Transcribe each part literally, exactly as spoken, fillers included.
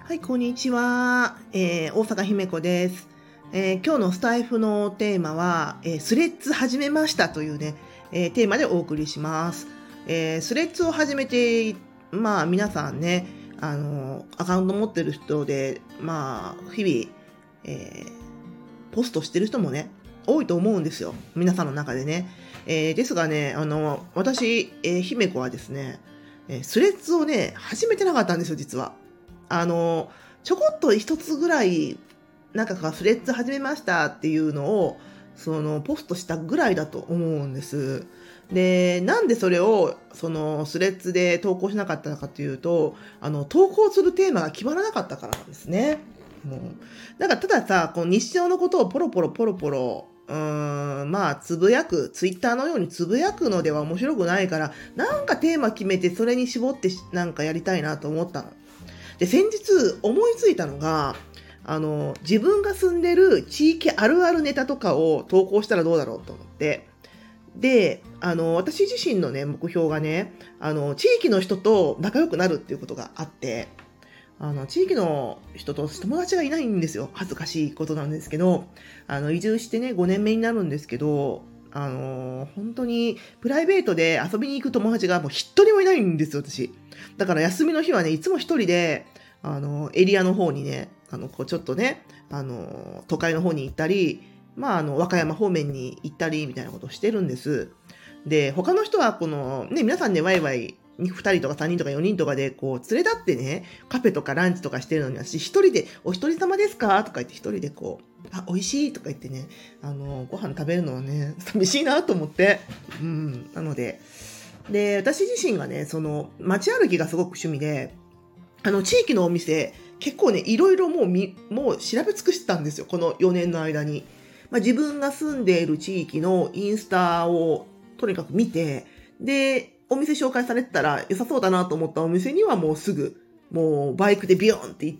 はい、こんにちは。えー、大阪姫子です。えー今日のスタイフのテーマは、えースレッズ始めましたというね、えーテーマでお送りします。えースレッズを始めて、まあ皆さんね、あの、アカウント持ってる人で、まあ、日々、えーポストしてる人もね、多いと思うんですよ。皆さんの中でね。えーですがね、あの、私、えー姫子はですね、えースレッズをね、始めてなかったんですよ、実は。あの、ちょこっと一つぐらい、なんかスレッズ始めましたっていうのを、その、ポストしたぐらいだと思うんです。で、なんでそれを、その、スレッズで投稿しなかったのかというと、あの、投稿するテーマが決まらなかったからなんですね。もう。だから、たださ、こう、日常のことをポロポロポロポロ、うーん、まあ、つぶやく、ツイッターのようにつぶやくのでは面白くないから、なんかテーマ決めて、それに絞ってなんかやりたいなと思ったの。で、先日思いついたのが、あの、自分が住んでる地域あるあるネタとかを投稿したらどうだろうと思って。で、あの、私自身のね、目標がね、あの、地域の人と仲良くなるっていうことがあって、あの、地域の人と友達がいないんですよ。恥ずかしいことなんですけど、あの、移住してね、ごねんめになるんですけど、あの、本当にプライベートで遊びに行く友達がもう一人もいないんですよ、私。だから休みの日はね、いつも一人で、あの、エリアの方にね、あの、こうちょっとね、あの、都会の方に行ったり、まあ、あの、和歌山方面に行ったり、みたいなことをしてるんです。で、他の人は、この、ね、皆さんね、ワイワイ、ふたりとかさんにんとかよにんとかで、こう、連れ立ってね、カフェとかランチとかしてるのに、私一人で、お一人様ですかとか言って一人でこう、あ、美味しいとか言ってね、あの、ご飯食べるのはね、寂しいなと思って。うん、なので、で、私自身がね、その、街歩きがすごく趣味で、あの、地域のお店、結構ね、いろいろもうみ、もう調べ尽くしてたんですよ、このよねんの間に。まあ、自分が住んでいる地域のインスタをとにかく見て、で、お店紹介されてたら良さそうだなと思ったお店にはもうすぐ、もうバイクでビヨーンって行って、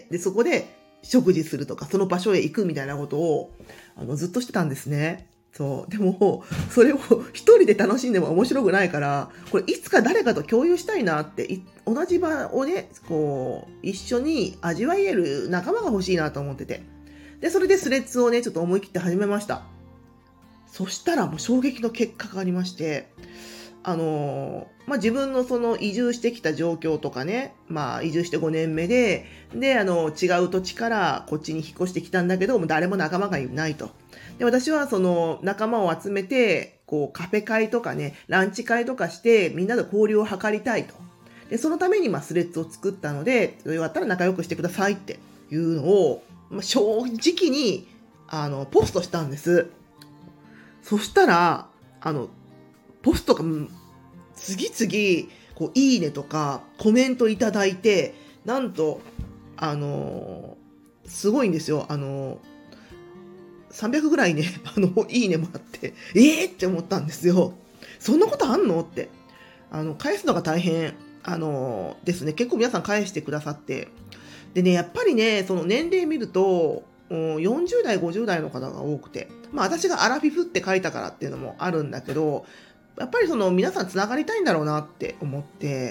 で、そこで食事するとか、その場所へ行くみたいなことを、あの、ずっとしてたんですね。そう。でも、それを一人で楽しんでも面白くないから、これいつか誰かと共有したいなって、い同じ場をね、こう、一緒に味わえる仲間が欲しいなと思ってて。で、それでスレッズをね、ちょっと思い切って始めました。そしたらもう衝撃の結果がありまして、あのーまあ、自分のその移住してきた状況とかね、まあ、移住してごねんめで、で、あの、違う土地からこっちに引っ越してきたんだけど、もう誰も仲間がいないと。で、私はその仲間を集めて、こう、カフェ会とかね、ランチ会とかして、みんなで交流を図りたいと。で、そのために、まあ、スレッズを作ったので、よかったら仲良くしてくださいっていうのを、まあ、正直に、あの、ポストしたんです。そしたら、あの、ポストが次々、こう、いいねとか、コメントいただいて、なんと、あのーすごいんですよ。あのーさんびゃくぐらいね、あの、いいねもらって、えーって思ったんですよ。そんなことあんのって。あの、返すのが大変、あのーですね。結構皆さん返してくださって。でね、やっぱりね、その年齢見ると、うんよんじゅう代、ごじゅう代の方が多くて、まあ私がアラフィフって書いたからっていうのもあるんだけど、やっぱりその皆さんつながりたいんだろうなって思って、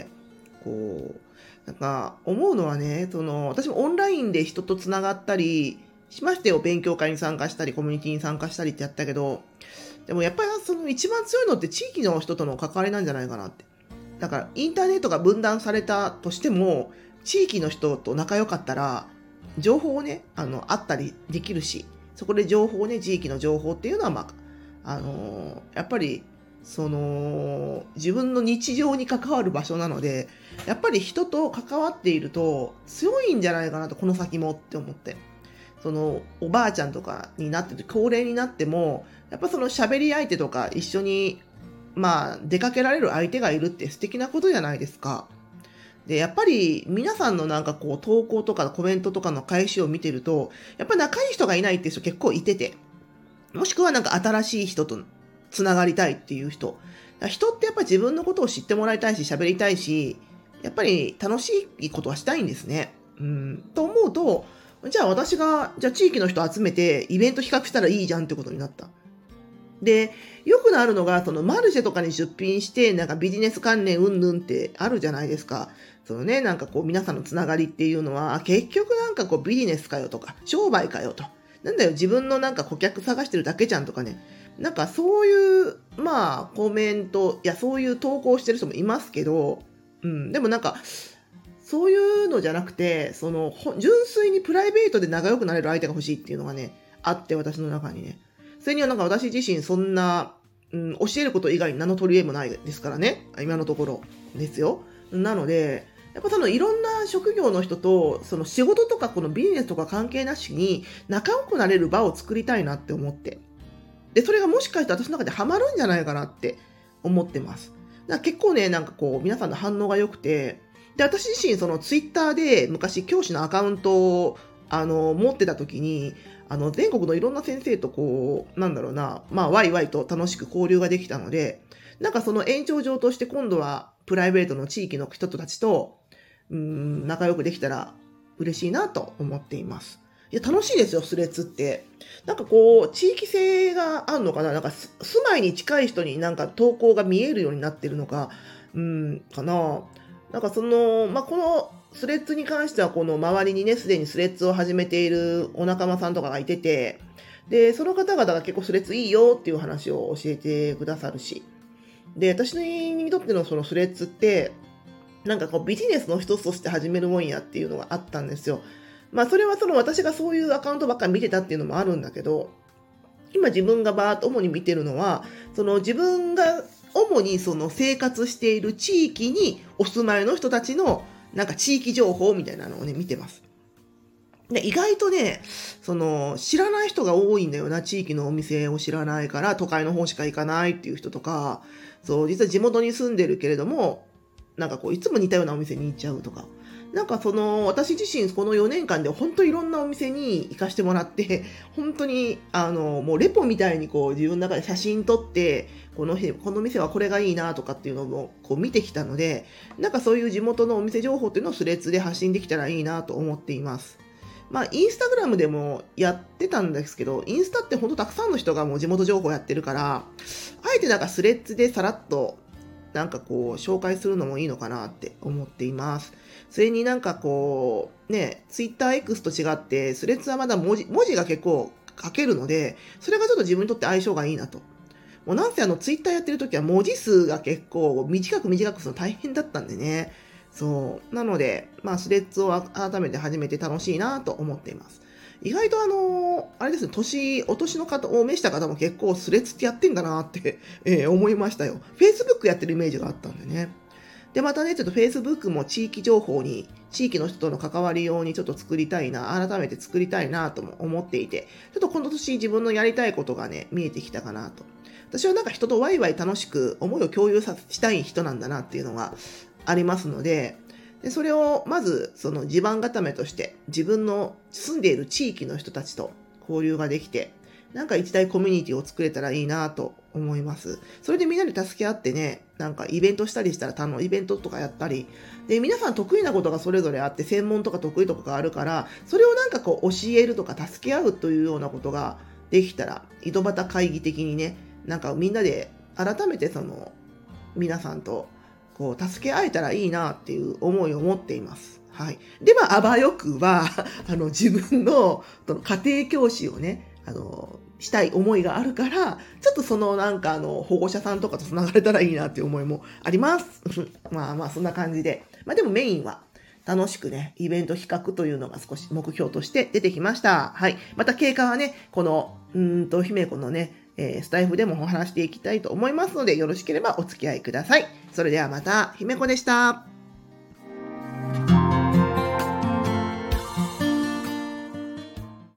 こう、なんか思うのはね、その私もオンラインで人とつながったりしましたよ。勉強会に参加したり、コミュニティに参加したりってやったけど、でもやっぱりその一番強いのって地域の人との関わりなんじゃないかなって。だからインターネットが分断されたとしても、地域の人と仲良かったら、情報をね、あの、あったりできるし、そこで情報をね、地域の情報っていうのは、まあ、あのーやっぱり、その、自分の日常に関わる場所なので、やっぱり人と関わっていると強いんじゃないかなと、この先もって思って。その、おばあちゃんとかになってて、高齢になっても、やっぱその喋り相手とか一緒に、まあ、出かけられる相手がいるって素敵なことじゃないですか。で、やっぱり皆さんのなんかこう投稿とかコメントとかの返しを見てると、やっぱ仲いい人がいないっていう人結構いてて、もしくはなんか新しい人とつながりたいっていう人。人ってやっぱり自分のことを知ってもらいたいし、喋りたいし、やっぱり楽しいことはしたいんですね。うん。と思うと、じゃあ私が、じゃあ地域の人集めてイベント企画したらいいじゃんってことになった。 で、よくあるのが、そのマルシェとかに出品して、なんかビジネス関連うんぬんってあるじゃないですか。そのね、なんかこう皆さんのつながりっていうのは、結局なんかこうビジネスかよとか、商売かよと。なんだよ、自分のなんか顧客探してるだけじゃんとかね。なんかそういう、まあコメント、いやそういう投稿してる人もいますけど、うん、でもなんか、そういうのじゃなくて、その、純粋にプライベートで仲良くなれる相手が欲しいっていうのがね、あって、私の中にね。それにはなんか私自身そんな、うん、教えること以外に名の取り柄もないですからね。今のところですよ。なので、やっぱそのいろんな職業の人と、その仕事とかこのビジネスとか関係なしに仲良くなれる場を作りたいなって思って。で、それがもしかして私の中でハマるんじゃないかなって思ってます。だから結構ね、なんかこう、皆さんの反応が良くて、で、私自身そのツイッターで昔教師のアカウントをあの持ってた時に、あの、全国のいろんな先生とこう、なんだろうな、まあ、ワイワイと楽しく交流ができたので、なんかその延長上として今度はプライベートの地域の人たちと、うーん、仲良くできたら嬉しいなと思っています。いや、楽しいですよ、スレッズって。なんかこう、地域性があるのかな、なんか住まいに近い人になんか投稿が見えるようになってるのか、うん、かな。なんかその、まあ、この、スレッズに関してはこの周りにね、すでにスレッズを始めているお仲間さんとかがいてて、で、その方々が結構スレッズいいよっていう話を教えてくださるし、で、私にとってのそのスレッズって、なんかこうビジネスの一つとして始めるもんやっていうのがあったんですよ。まあそれはその私がそういうアカウントばっかり見てたっていうのもあるんだけど、今自分がバーッと主に見てるのは、その自分が主にその生活している地域にお住まいの人たちのなんか地域情報みたいなのをね、見てます。で、意外とね、その知らない人が多いんだよな。地域のお店を知らないから都会の方しか行かないっていう人とか、そう、実は地元に住んでるけれども、なんかこういつも似たようなお店に行っちゃうとか。なんかその私自身このよねんかんで本当いろんなお店に行かしてもらって、本当にあのもうレポみたいにこう自分の中で写真撮って、このこの店はこれがいいなとかっていうのをこう見てきたので、なんかそういう地元のお店情報っていうのをスレッズで発信できたらいいなと思っています。まあインスタグラムでもやってたんですけど、インスタって本当たくさんの人がもう地元情報やってるから、あえてなんかスレッズでさらっとなんかこう紹介するのもいいのかなって思っています。それになんかこうね、ツイッター X と違ってスレッズはまだ文字文字が結構書けるので、それがちょっと自分にとって相性がいいなと。もうなんせあのツイッターやってる時は文字数が結構短く短くするの大変だったんでね。そう。なので、まあスレッズを改めて始めて楽しいなと思っています。意外とあの、あれですね、年、お年の方を召した方も結構スレッズってやってんだなって、えー、思いましたよ。Facebook やってるイメージがあったんでね。で、またね、ちょっと Facebook も地域情報に、地域の人との関わりようにちょっと作りたいな、改めて作りたいなとも思っていて、ちょっと今年自分のやりたいことがね、見えてきたかなと。私はなんか人とワイワイ楽しく思いを共有さしたい人なんだなっていうのがありますので、でそれをまずその地盤固めとして自分の住んでいる地域の人たちと交流ができて、なんか一大コミュニティを作れたらいいなと思います。それでみんなで助け合ってね、なんかイベントしたりしたら、たのイベントとかやったり、で、皆さん得意なことがそれぞれあって、専門とか得意とかがあるから、それをなんかこう教えるとか助け合うというようなことができたら、井戸端会議的にね、なんかみんなで改めてその皆さんとこう助け合えたらいいなっていう思いを持っています。はい。で、まあ、あばよくは、あの、自分の家庭教師をね、あの、したい思いがあるから、ちょっとそのなんかあの、保護者さんとかと繋がれたらいいなっていう思いもあります。まあまあ、そんな感じで。まあでもメインは、楽しくね、イベント企画というのが少し目標として出てきました。はい。また経過はね、この、うーんと、姫子のね、えー、スタイフでもお話していきたいと思いますので、よろしければお付き合いください。それではまた、姫子でした。